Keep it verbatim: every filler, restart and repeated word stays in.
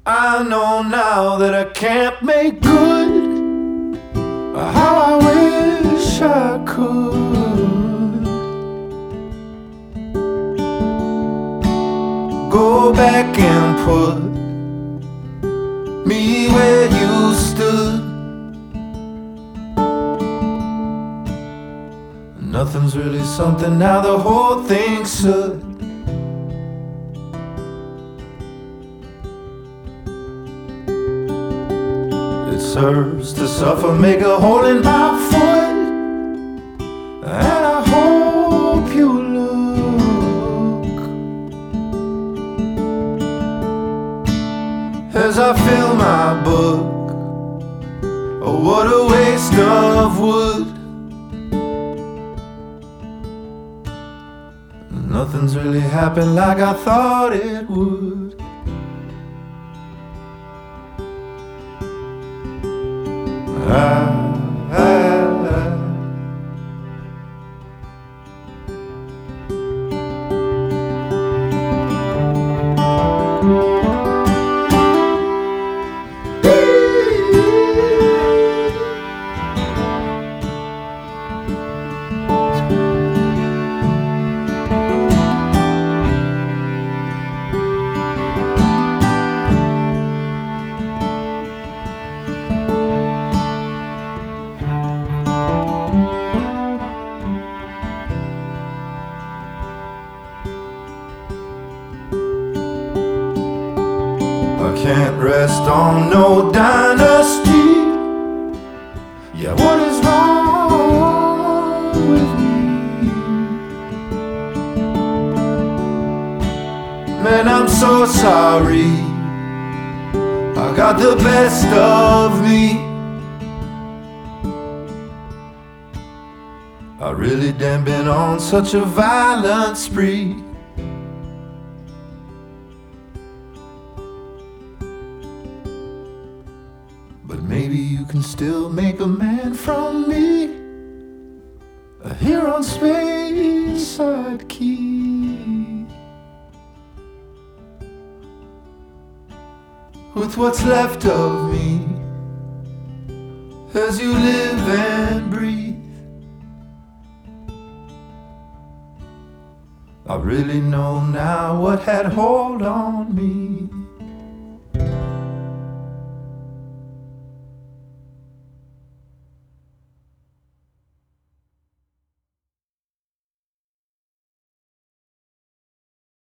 I know now that I can't make good how I wish I could. Go back and put me where you stood. Nothing's really something now, the whole thing should. It serves to suffer, make a hole in my foot, and I hope you look as I fill my book. Oh, what a waste of wood. Nothing's really happened like I thought it would. I, I, I. I can't rest on no dynasty. Yeah, what is wrong with me? Man, I'm so sorry. I got the best of me. I really damn been on such a violent spree. But maybe you can still make a man from me, a hero on Speyside Key. With what's left of me, as you live and breathe, I really know now what had hold on me.